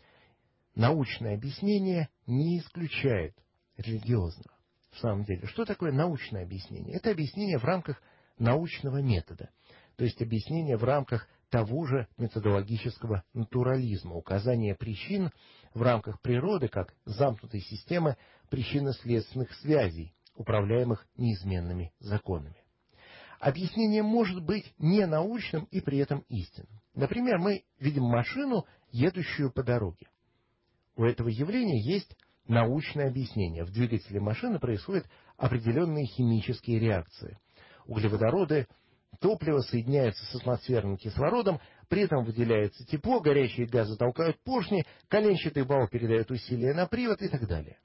Научное объяснение не исключает религиозного. В самом деле, что такое научное объяснение? Это объяснение в рамках научного метода, то есть объяснение в рамках того же методологического натурализма, указание причин в рамках природы как замкнутой системы причинно-следственных связей, управляемых неизменными законами. Объяснение может быть ненаучным и при этом истинным. Например, мы видим машину, едущую по дороге. У этого явления есть научное объяснение. В двигателе машины происходят определенные химические реакции. Углеводороды, топливо соединяется с атмосферным кислородом, при этом выделяется тепло, горячие газы толкают поршни, коленчатый вал передает усилие на привод и так далее.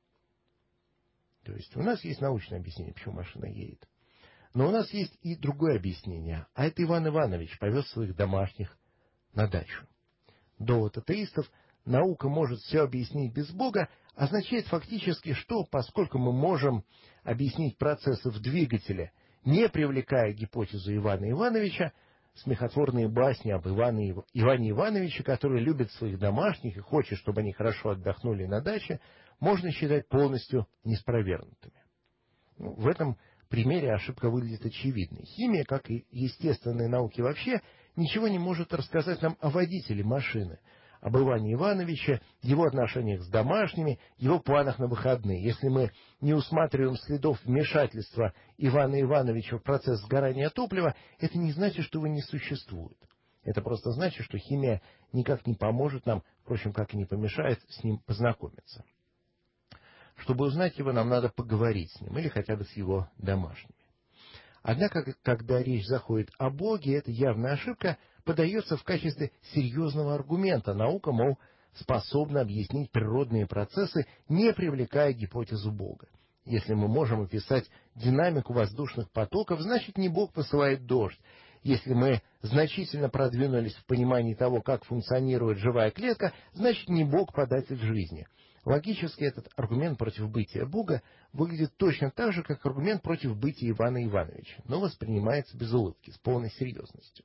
То есть у нас есть научное объяснение, почему машина едет. Но у нас есть и другое объяснение. А это Иван Иванович повез своих домашних на дачу. Довод атеистов «наука может все объяснить без Бога» означает фактически, что поскольку мы можем объяснить процессы в двигателе, не привлекая гипотезу Ивана Ивановича, смехотворные басни об Иване Ивановиче, который любит своих домашних и хочет, чтобы они хорошо отдохнули на даче, можно считать полностью неспровергнутыми. В этом примере ошибка выглядит очевидной. Химия, как и естественные науки вообще, ничего не может рассказать нам о водителе машины, об Иване Ивановиче, его отношениях с домашними, его планах на выходные. Если мы не усматриваем следов вмешательства Ивана Ивановича в процесс сгорания топлива, это не значит, что его не существует. Это просто значит, что химия никак не поможет нам, впрочем, как и не помешает с ним познакомиться. Чтобы узнать его, нам надо поговорить с ним или хотя бы с его домашними. Однако, когда речь заходит о Боге, эта явная ошибка подается в качестве серьезного аргумента. Наука, мол, способна объяснить природные процессы, не привлекая гипотезу Бога. Если мы можем описать динамику воздушных потоков, значит, не Бог посылает дождь. Если мы значительно продвинулись в понимании того, как функционирует живая клетка, значит, не Бог податель жизни. Логически этот аргумент против бытия Бога выглядит точно так же, как аргумент против бытия Ивана Ивановича, но воспринимается без улыбки, с полной серьезностью.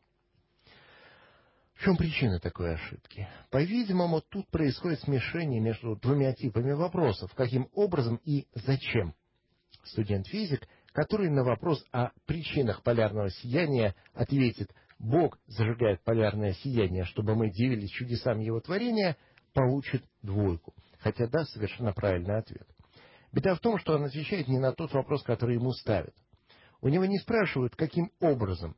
В чем причина такой ошибки? По-видимому, тут происходит смешение между двумя типами вопросов: каким образом и зачем. Студент-физик, который на вопрос о причинах полярного сияния ответит: Бог зажигает полярное сияние, чтобы мы дивились чудесам его творения, получит 2, хотя даст совершенно правильный ответ. Беда в том, что он отвечает не на тот вопрос, который ему ставят. У него не спрашивают, каким образом,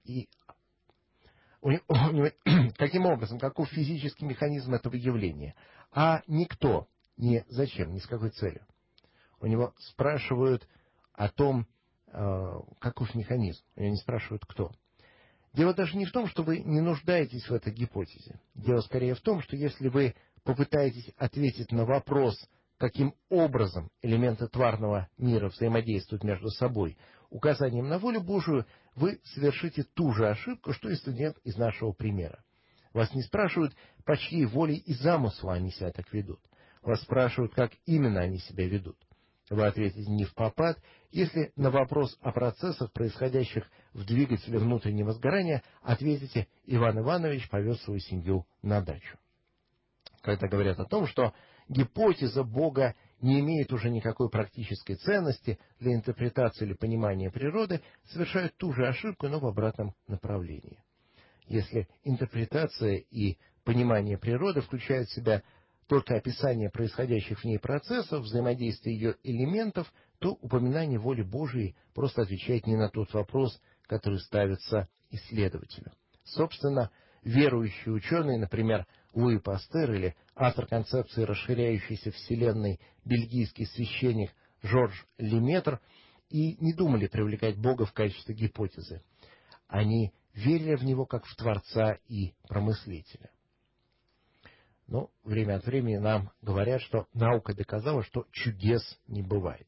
каков физический механизм этого явления, а никто, не зачем, ни с какой целью. У него спрашивают о том, каков механизм, у него не спрашивают, кто. Дело даже не в том, что вы не нуждаетесь в этой гипотезе. Дело скорее в том, что если вы попытаетесь ответить на вопрос, каким образом элементы тварного мира взаимодействуют между собой, указанием на волю Божию, вы совершите ту же ошибку, что и студент из нашего примера. Вас не спрашивают, по чьей воле и замыслу они себя так ведут. Вас спрашивают, как именно они себя ведут. Вы ответите не впопад, если на вопрос о процессах, происходящих в двигателе внутреннего сгорания, ответите: Иван Иванович повез свою семью на дачу. Когда говорят о том, что гипотеза Бога не имеет уже никакой практической ценности для интерпретации или понимания природы, совершают ту же ошибку, но в обратном направлении. Если интерпретация и понимание природы включают в себя только описание происходящих в ней процессов, взаимодействия ее элементов, то упоминание воли Божией просто отвечает не на тот вопрос, который ставится исследователю. Собственно, верующие ученые, например, Луи Пастер или автор концепции расширяющейся вселенной бельгийский священник Жорж Леметр, и не думали привлекать Бога в качестве гипотезы. Они верили в Него как в Творца и Промыслителя. Но время от времени нам говорят, что наука доказала, что чудес не бывает.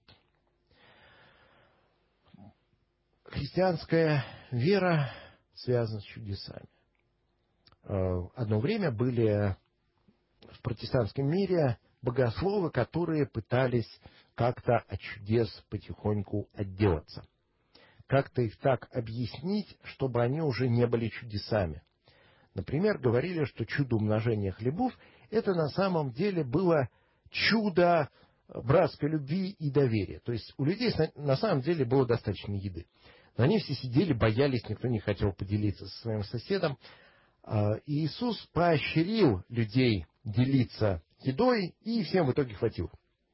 Христианская вера связана с чудесами. Одно время были в протестантском мире богословы, которые пытались как-то от чудес потихоньку отделаться. Как-то их так объяснить, чтобы они уже не были чудесами. Например, говорили, что чудо умножения хлебов — это на самом деле было чудо братской любви и доверия. То есть у людей на самом деле было достаточно еды. Но они все сидели, боялись, никто не хотел поделиться со своим соседом. И Иисус поощрил людей делиться едой, и всем в итоге хватило.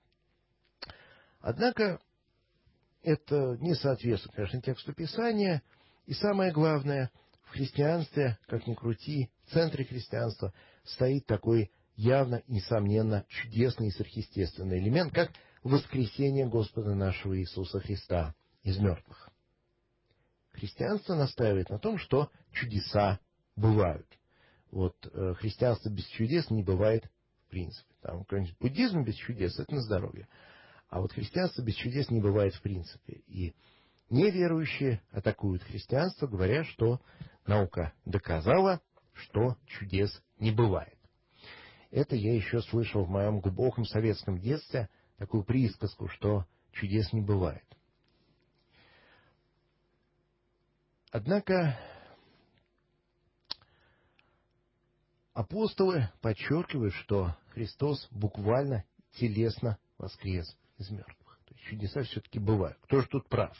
Однако это не соответствует, конечно, тексту Писания. И самое главное, в христианстве, как ни крути, в центре христианства стоит такой явно и несомненно чудесный и сверхъестественный элемент, как воскресение Господа нашего Иисуса Христа из мертвых. Христианство настаивает на том, что чудеса бывают. Вот христианство без чудес не бывает в принципе. Там, конечно, буддизм без чудес — это на здоровье. А вот христианство без чудес не бывает в принципе. И неверующие атакуют христианство, говоря, что наука доказала, что чудес не бывает. Это я еще слышал в моем глубоком советском детстве, такую присказку, что чудес не бывает. Однако апостолы подчеркивают, что Христос буквально телесно воскрес из мертвых. То есть чудеса все-таки бывают. Кто же тут прав?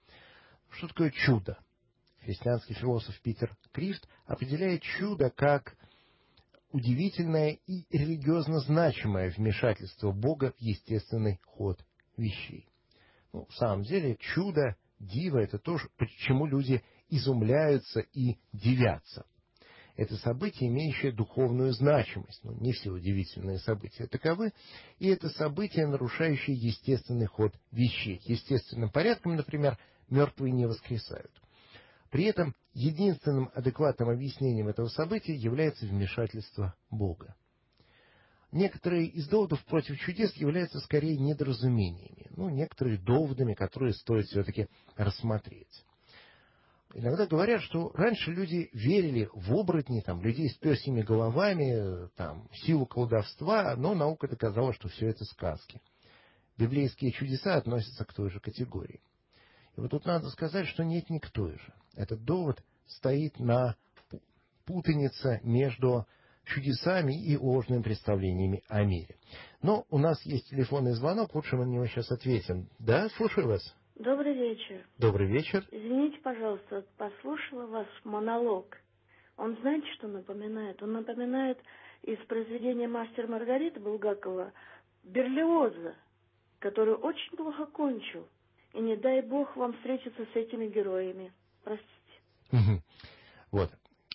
Что такое чудо? Христианский философ Питер Крифт определяет чудо как удивительное и религиозно значимое вмешательство Бога в естественный ход вещей. В самом деле чудо, диво — это то, почему люди изумляются и дивятся. Это событие, имеющее духовную значимость. Не все удивительные события таковы. И это событие, нарушающее естественный ход вещей. Естественным порядком, например, мертвые не воскресают. При этом единственным адекватным объяснением этого события является вмешательство Бога. Некоторые из доводов против чудес являются скорее недоразумениями. Некоторые доводами, которые стоит все-таки рассмотреть. Иногда говорят, что раньше люди верили в оборотней, людей с пёсьими головами, силу колдовства, но наука доказала, что все это сказки. Библейские чудеса относятся к той же категории. И вот тут надо сказать, что нет ни к той же. Этот довод стоит на путанице между чудесами и ложными представлениями о мире. Но у нас есть телефонный звонок, лучше мы на него сейчас ответим. Да, слушаю вас. Добрый вечер. Добрый вечер. Извините, пожалуйста, послушала ваш монолог. Он знаете, что напоминает? Он напоминает из произведения «Мастер Маргарита» Булгакова Берлиоза, который очень плохо кончил. И не дай бог вам встретиться с этими героями. Простите. Вот.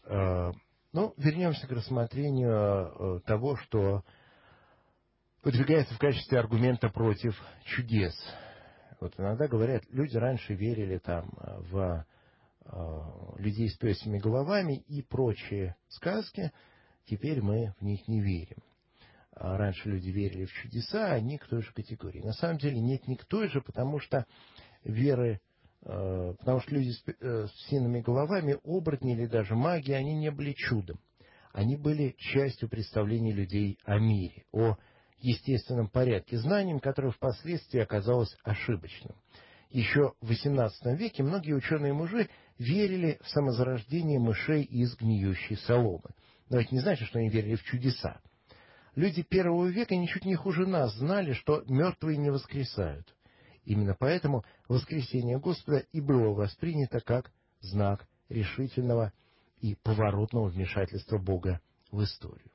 Вернемся к рассмотрению того, что выдвигается в качестве аргумента против чудес. Иногда говорят, люди раньше верили в людей с пёсьими головами и прочие сказки, теперь мы в них не верим. Раньше люди верили в чудеса, а не к той же категории. На самом деле нет ни к той же, потому что люди с псиными головами, оборотни или даже маги, они не были чудом. Они были частью представлений людей о мире, о естественном порядке, знанием, которое впоследствии оказалось ошибочным. Еще в XVIII веке многие ученые-мужи верили в самозарождение мышей из гниющей соломы. Но это не значит, что они верили в чудеса. Люди первого века ничуть не хуже нас знали, что мертвые не воскресают. Именно поэтому воскресение Господа и было воспринято как знак решительного и поворотного вмешательства Бога в историю.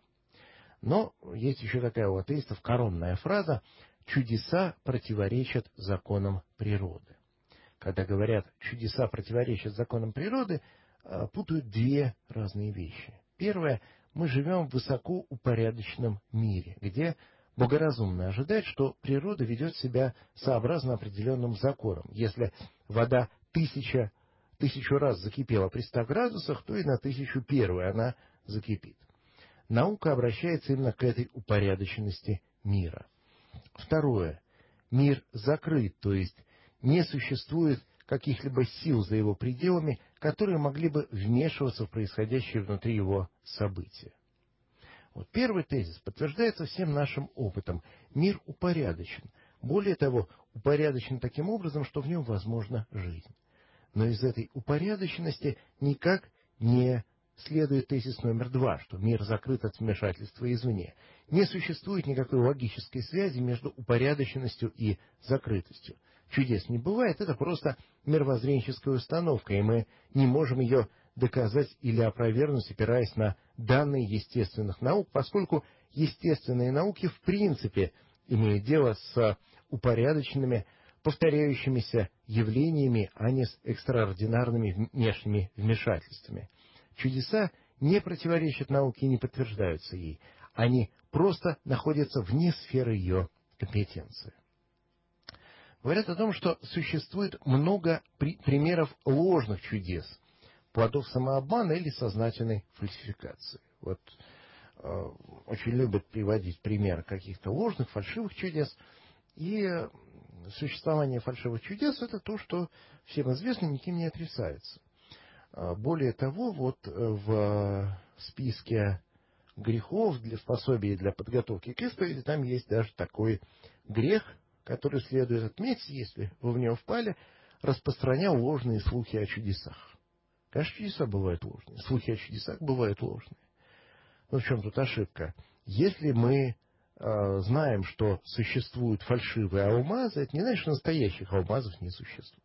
Но есть еще такая у атеистов коронная фраза: «Чудеса противоречат законам природы». Когда говорят «чудеса противоречат законам природы», путают две разные вещи. Первое: мы живем в высокоупорядоченном мире, где богоразумно ожидать, что природа ведет себя сообразно определенным законам. Если вода тысячу раз закипела при 100 градусах, то и на 1001 она закипит. Наука обращается именно к этой упорядоченности мира. Второе. Мир закрыт, то есть не существует каких-либо сил за его пределами, которые могли бы вмешиваться в происходящее внутри его события. Первый тезис подтверждается всем нашим опытом. Мир упорядочен. Более того, упорядочен таким образом, что в нем возможна жизнь. Но из этой упорядоченности никак не следует тезис номер 2, что мир закрыт от вмешательства извне. Не существует никакой логической связи между упорядоченностью и закрытостью. Чудес не бывает, это просто мировоззренческая установка, и мы не можем ее доказать или опровергнуть, опираясь на данные естественных наук, поскольку естественные науки в принципе имеют дело с упорядоченными, повторяющимися явлениями, а не с экстраординарными внешними вмешательствами. Чудеса не противоречат науке и не подтверждаются ей. Они просто находятся вне сферы ее компетенции. Говорят о том, что существует много примеров ложных чудес, плодов самообмана или сознательной фальсификации. Вот очень любят приводить пример каких-то ложных, фальшивых чудес. И существование фальшивых чудес — это то, что всем известно, никем не отрицается. Более того, вот в списке грехов, для пособий для подготовки к исповеди, там есть даже такой грех, который следует отметить, если вы в него впали: распространял ложные слухи о чудесах. Конечно, чудеса бывают ложные, слухи о чудесах бывают ложные. Но в чем тут ошибка? Если мы знаем, что существуют фальшивые алмазы, это не значит, что настоящих алмазов не существует.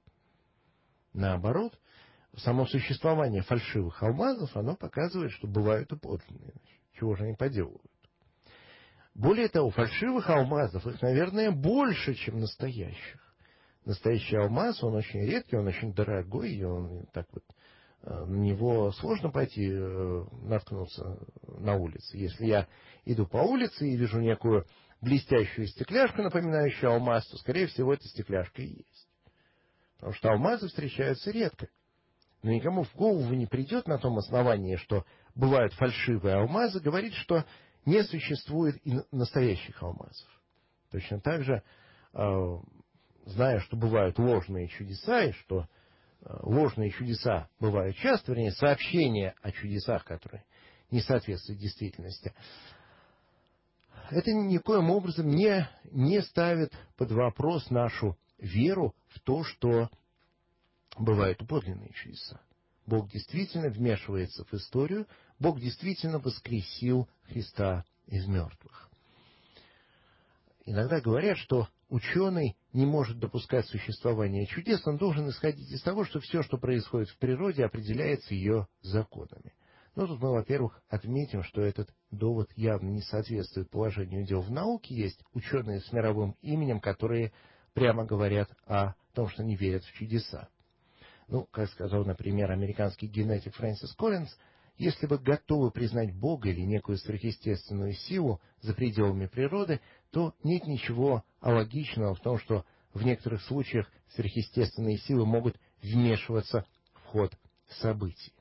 Наоборот, само существование фальшивых алмазов, оно показывает, что бывают и подлинные. Чего же они поделывают? Более того, фальшивых алмазов, их, наверное, больше, чем настоящих. Настоящий алмаз, он очень редкий, он очень дорогой, и он так вот, на него сложно пойти наткнуться на улице. Если я иду по улице и вижу некую блестящую стекляшку, напоминающую алмаз, то, скорее всего, эта стекляшка и есть. Потому что алмазы встречаются редко. Но никому в голову не придет на том основании, что бывают фальшивые алмазы, говорить, что не существует и настоящих алмазов. Точно так же, зная, что бывают ложные чудеса, и что ложные чудеса бывают часто, вернее, сообщения о чудесах, которые не соответствуют действительности, это никоим образом не ставит под вопрос нашу веру в то, что бывают подлинные чудеса. Бог действительно вмешивается в историю, Бог действительно воскресил Христа из мертвых. Иногда говорят, что ученый не может допускать существование чудес, он должен исходить из того, что все, что происходит в природе, определяется ее законами. Но тут мы, во-первых, отметим, что этот довод явно не соответствует положению дел в науке. Есть ученые с мировым именем, которые прямо говорят о том, что не верят в чудеса. Ну, как сказал, например, американский генетик Фрэнсис Коллинз, если вы готовы признать Бога или некую сверхъестественную силу за пределами природы, то нет ничего алогичного в том, что в некоторых случаях сверхъестественные силы могут вмешиваться в ход событий.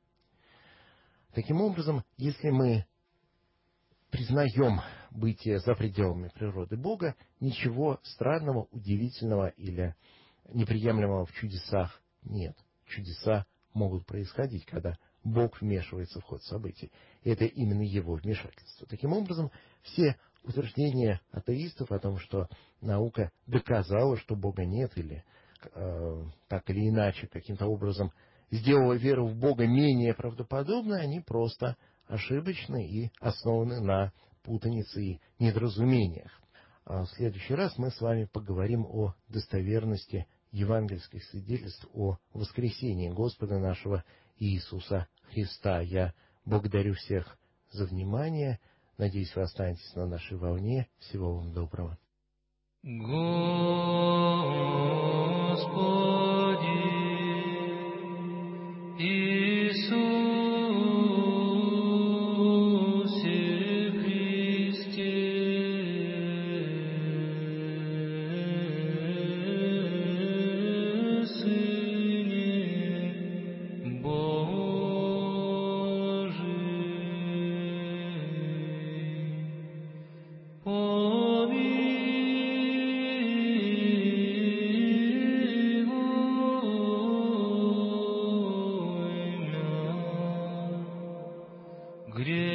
Таким образом, если мы признаем бытие за пределами природы Бога, ничего странного, удивительного или неприемлемого в чудесах нет. Чудеса могут происходить, когда Бог вмешивается в ход событий. И это именно Его вмешательство. Таким образом, все утверждения атеистов о том, что наука доказала, что Бога нет, или так или иначе каким-то образом сделала веру в Бога менее правдоподобной, они просто ошибочны и основаны на путанице и недоразумениях. В следующий раз мы с вами поговорим о достоверности евангельских свидетельств о воскресении Господа нашего Иисуса Христа. Я благодарю всех за внимание. Надеюсь, вы останетесь на нашей волне. Всего вам доброго. Грех